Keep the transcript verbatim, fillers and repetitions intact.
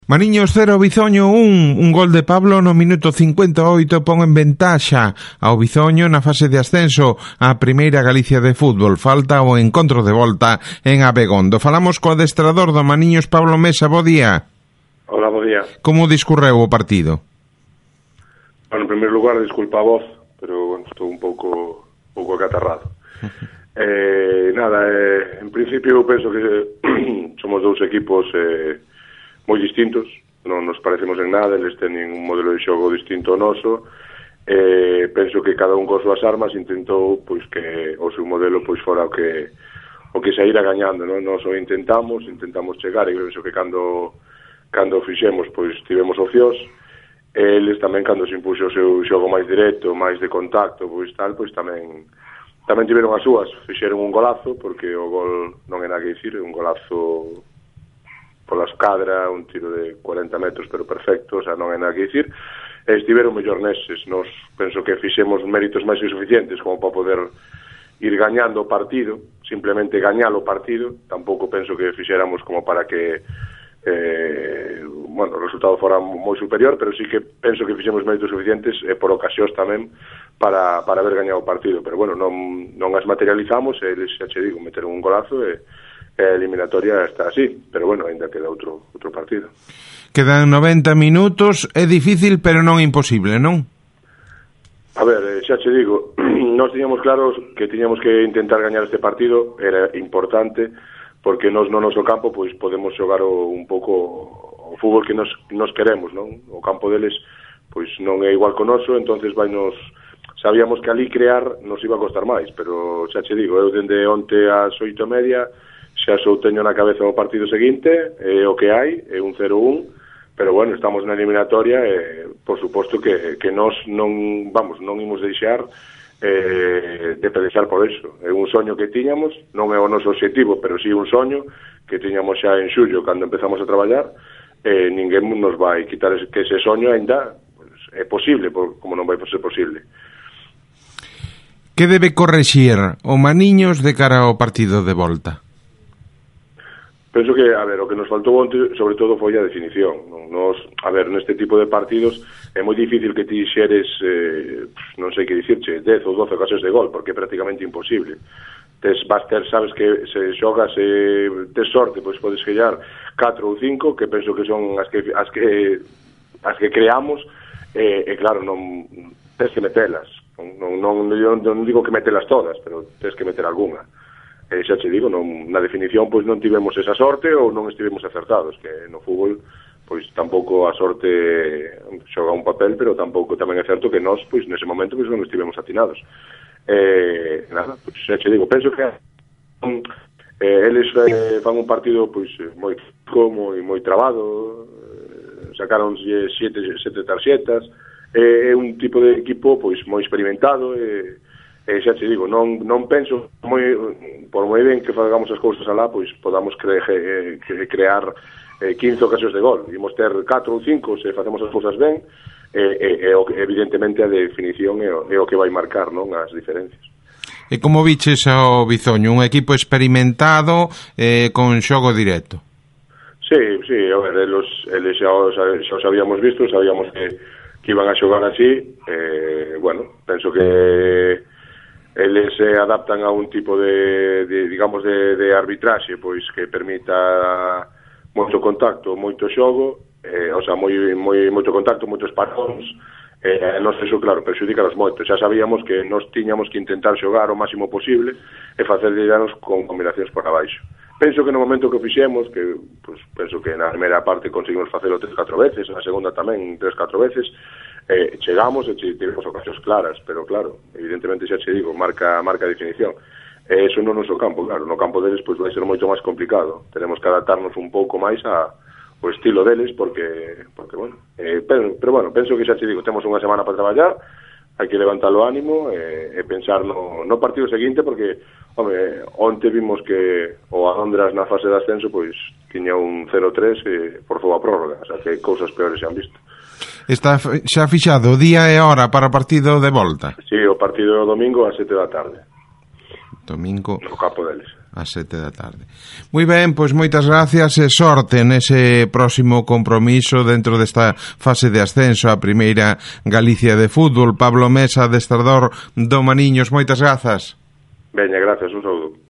Mariños cero, Bizoño un, un gol de Pablo no minuto cincuenta e oito pon en ventaxa ao Bizoño na fase de ascenso á Primeira Galicia de fútbol. Falta o encontro de volta en Abegondo. Falamos co adestrador do Mariños, Pablo Mesa. Bo día. Hola, bo día. Como discurreu o partido? Bueno, en primeiro lugar, disculpa a voz, pero bueno, estou un pouco un pouco acatarrado. eh, nada, eh, en principio eu penso que somos dous equipos eh, moi distintos, non nos parecemos en nada, eles teñen un modelo de xogo distinto ao noso. Eh, penso que cada un con súas armas intentou pois que o seu modelo pois fora o que o que saíra gañando, non? Nos o intentamos, intentamos chegar, e penso que cando cando fixemos, pois tivemos opcións. Eles tamén, cando se impuxo o seu xogo máis directo, máis de contacto, pois tal, pois tamén tamén tiveron as súas, fixeron un golazo, porque o gol non é nada que dicir, un golazo pola escadra, un tiro de cuarenta metros, pero perfecto, o sea, non é nada que dicir. E estiveron mellor neses. Nos penso que fixemos méritos máis que suficientes como para poder ir gañando o partido, simplemente gañar o partido. Tampouco penso que fixéramos como para que eh, bueno, o resultado fora moi superior, pero sí que penso que fixemos méritos suficientes e por ocasións tamén para, para haber gañado o partido. Pero bueno, non, non as materializamos, e eles, xa che digo, meteron un golazo e a eliminatoria está así, pero bueno, ainda queda outro outro partido. Quedan noventa minutos, é difícil, pero non imposible, non? A ver, xa che digo, nós tiñamos claros que tiñamos que intentar gañar este partido, era importante, porque nós no noso campo pois podemos xogar o, un pouco o fútbol que nos, nos queremos, non? O campo deles pois non é igual co noso, entonces vai nos... Sabíamos que ali crear nos iba a costar máis, pero xa che digo, eu dende onte ás oito e media xa só teño na cabeza o partido seguinte, é o que hai, é un cero un, pero bueno, estamos na eliminatoria e, por suposto, que, que nós non, vamos, non imos deixar eh, de pelexar por eso. É un soño que tiñamos, non é o noso objetivo, pero sí un soño que tiñamos xa en xullo, cando empezamos a traballar, e ninguén nos vai quitar ese, que ese soño ainda pues, é posible, por, como non vai ser posible. Que debe correxir o Mariños de cara ao partido de volta? Penso que, a ver, o que nos faltou onte, sobre todo, foi a definición. Nos, a ver, neste tipo de partidos é moi difícil que ti xeres, eh, non sei que dicirche, dez ou doce ocasións de gol, porque é prácticamente imposible. Tes, vas ter, sabes que se xogas, eh, tes sorte, pois podes gellar catro ou cinco, que penso que son as que as que, as que creamos, e, eh, eh, claro, non tes que metelas. Non, non, non, non digo que metelas todas, pero tes que meter algunha. E xa che digo, non, na definición pois non tivemos esa sorte ou non estivemos acertados, que no fútbol pois tampouco a sorte xoga un papel, pero tampouco tamén é certo que nós pois nese momento pois non estivemos atinados. Eh, nada, pois xa che digo, penso que eh, eles eh, fan un partido pois moi moi moi trabado, eh, sacaron sete sete tarxetas, é eh, un tipo de equipo pois moi experimentado e eh, E xa te digo, non, non penso moi, por moi ben que fagamos as cousas alá, pois podamos cre, eh, crear eh, quince ocasións de gol. Imos ter catro ou cinco se facemos as cousas ben, e eh, eh, evidentemente a definición é o, é o que vai marcar, non, as diferencias. E como viches ao Bizoño? Un equipo experimentado eh, con xogo directo? Sí, sí, a ver, eles, eles xa, xa os habíamos visto, sabíamos que, que iban a xogar así, eh, bueno, penso que eles se adaptan a un tipo de, de digamos, de, de arbitraxe, pois que permita moito contacto, moito xogo, eh, o sea, moi, moi, moito contacto, moitos paróns, eh, nos eso, claro, perxudicanos moito. Xa sabíamos que nos tiñamos que intentar xogar o máximo posible e facer lleganos con combinacións por abaixo. Penso que no momento que o fixemos, que pues, penso que na primeira parte conseguimos facelo tres, catro veces, na segunda tamén tres, catro veces, eh, chegamos e tivemos ocasións claras, pero claro, evidentemente xa che digo, marca marca a definición. E iso no noso campo, claro, no campo deles pois vai ser moito máis complicado. Tenemos que adaptarnos un pouco máis a o estilo deles, porque, porque bueno, eh, pero, pero bueno, penso que xa che digo, temos unha semana para traballar, hai que levantar o ánimo e, e pensar no, no partido seguinte, porque, home, onte vimos que o Alondras na fase de ascenso, pois, tiña un cero tres e por fogo a prórroga, o sea, que cousas peores se han visto. Está xa fixado o día e hora para o partido de volta? Sí, o partido é o domingo a sete da tarde. Domingo... No campo deles. ás sete da tarde. Moi ben, pois moitas gracias e sorte nese próximo compromiso dentro desta fase de ascenso a Primeira Galicia de Fútbol. Pablo Mesa, adestrador do Maniños, moitas grazas. Veña, gracias, un saúdo.